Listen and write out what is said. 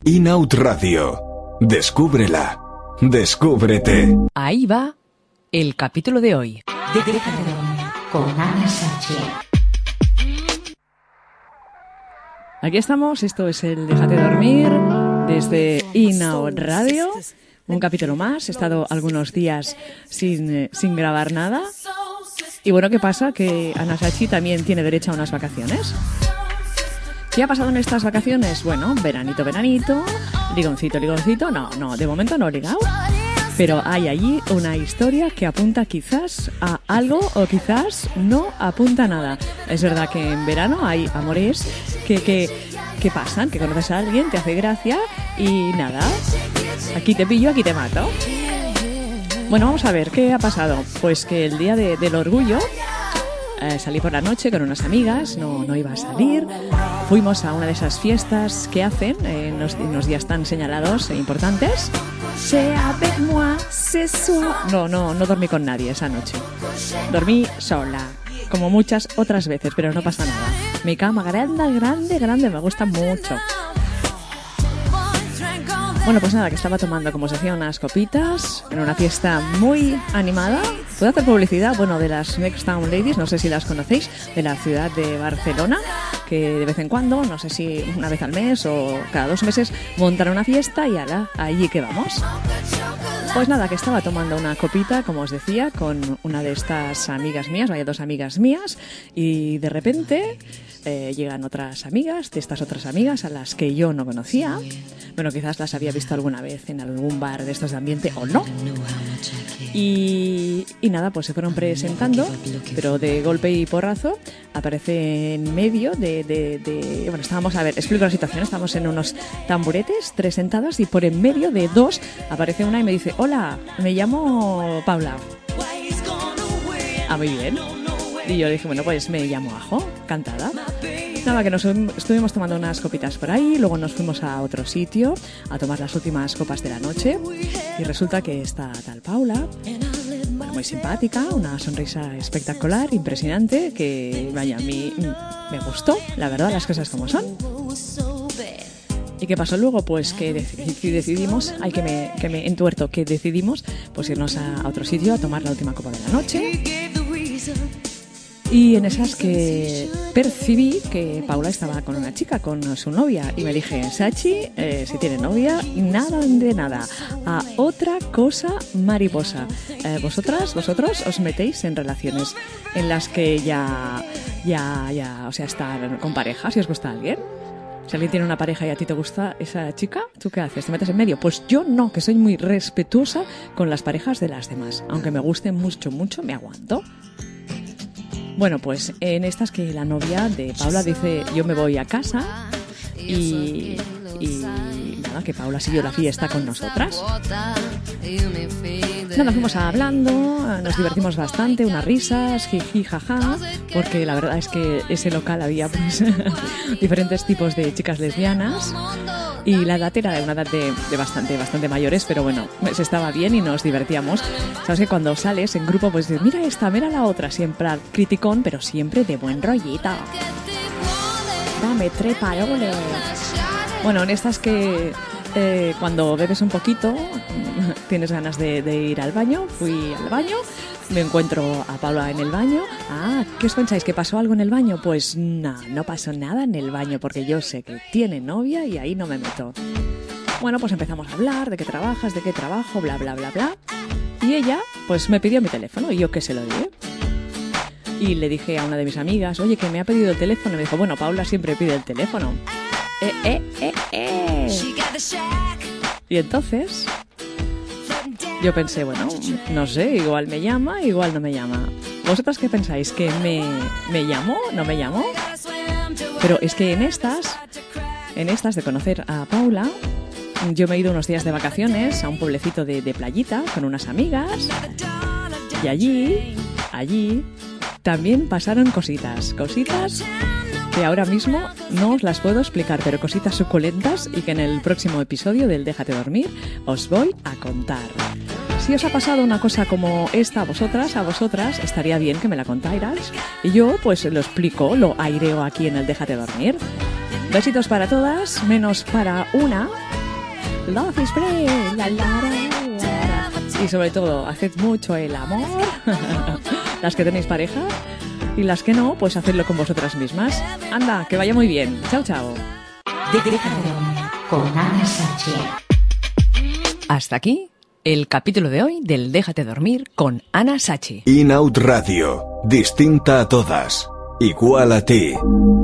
In-Out Radio. Descúbrela. Descúbrete. Ahí va el capítulo de hoy. Déjate dormir con Ana Sánchez. Aquí estamos, esto es el Déjate dormir desde In-Out Radio. Un capítulo más, he estado algunos días sin grabar nada. Y bueno, ¿qué pasa? Que Ana Sachi también tiene derecho a unas vacaciones. ¿Qué ha pasado en estas vacaciones? Bueno, veranito, ligoncito. No, de momento no he ligado. Pero hay allí una historia que apunta quizás a algo o quizás no apunta a nada. Es verdad que en verano hay amores que pasan, que conoces a alguien, te hace gracia y nada, aquí te pillo, aquí te mato. Bueno, vamos a ver, ¿qué ha pasado? Pues que el día del orgullo salí por la noche con unas amigas, no iba a salir. Fuimos a una de esas fiestas que hacen en unos días tan señalados e importantes. No dormí con nadie esa noche. Dormí sola, como muchas otras veces, pero no pasa nada. Mi cama grande, me gusta mucho. Bueno, pues nada, que estaba tomando, como se hacía, unas copitas en una fiesta muy animada. ¿Puedo hacer publicidad? Bueno, de las Next Town Ladies, no sé si las conocéis, de la ciudad de Barcelona, que de vez en cuando, no sé si una vez al mes o cada 2 meses, montan una fiesta y ala, allí que vamos. Pues nada, que estaba tomando una copita, como os decía, con una de estas amigas mías, vaya 2 amigas mías, y de repente llegan otras amigas, de estas otras amigas a las que yo no conocía. Bueno, quizás las había visto alguna vez en algún bar de estos de ambiente o no. Y nada, pues se fueron presentando, pero de golpe y porrazo aparece en medio bueno, estábamos, a ver, explico la situación, estábamos en unos tamburetes, 3 sentadas, y por en medio de 2 aparece una y me dice: hola, me llamo Paula. Ah, muy bien. Y yo dije, bueno, pues me llamo Ajo, cantada. Nada, que nos estuvimos tomando unas copitas por ahí, luego nos fuimos a otro sitio a tomar las últimas copas de la noche, y resulta que esta tal Paula, bueno, muy simpática, una sonrisa espectacular, impresionante, que vaya, a mí me gustó, la verdad, las cosas como son. ¿Y qué pasó luego? Pues que decidimos, que me entuerto, que decidimos pues irnos a otro sitio a tomar la última copa de la noche. Y en esas que percibí que Paula estaba con una chica, con su novia, y me dije: Sachi, si tiene novia, nada de nada, a otra cosa mariposa. Vosotros os metéis en relaciones en las que ya, o sea, estar con pareja, si os gusta alguien. Si alguien tiene una pareja y a ti te gusta esa chica, ¿tú qué haces? ¿Te metes en medio? Pues yo no, que soy muy respetuosa con las parejas de las demás. Aunque me gusten mucho, me aguanto. Bueno, pues en estas que la novia de Paula dice: yo me voy a casa, y nada, que Paula siguió la fiesta con nosotras. Nada, fuimos hablando, nos divertimos bastante, unas risas, jiji, jaja, porque la verdad es que ese local había pues diferentes tipos de chicas lesbianas. Y la edad era de una edad de bastante mayores, pero bueno, se estaba bien y nos divertíamos. Sabes que cuando sales en grupo, pues dices: mira esta, mira la otra, siempre criticón, pero siempre de buen rollito. Dame 3 paroles. Bueno, en estas que cuando bebes un poquito tienes ganas de ir al baño. Fui al baño, me encuentro a Paula en el baño. Ah, ¿qué os pensáis? ¿Que pasó algo en el baño? Pues no pasó nada en el baño, porque yo sé que tiene novia y ahí no me meto. Bueno, pues empezamos a hablar de qué trabajas, de qué trabajo, bla, bla, bla, bla. Y ella, pues me pidió mi teléfono, y yo que se lo di. Y le dije a una de mis amigas: oye, que me ha pedido el teléfono. Y me dijo: bueno, Paula siempre pide el teléfono. Y entonces yo pensé: bueno, no sé, igual me llama, igual no me llama. ¿Vosotras qué pensáis? ¿Que me llamo? ¿No me llamo? Pero es que en estas de conocer a Paula, yo me he ido unos días de vacaciones a un pueblecito de playita con unas amigas, y allí también pasaron cositas que ahora mismo no os las puedo explicar, pero cositas suculentas, y que en el próximo episodio del Déjate dormir os voy a contar. Si os ha pasado una cosa como esta a vosotras, estaría bien que me la contarais, y yo pues lo explico, lo aireo aquí en el Déjate dormir. Besitos para todas, menos para una, Love is free. La, la, la, la. Y sobre todo, haced mucho el amor. Las que tenéis pareja. Y las que no, pues hacedlo con vosotras mismas. Anda, que vaya muy bien. Chao, chao. Déjate dormir con Ana Sánchez. Hasta aquí el capítulo de hoy del Déjate dormir con Ana Sachi. In Out Radio. Distinta a todas. Igual a ti.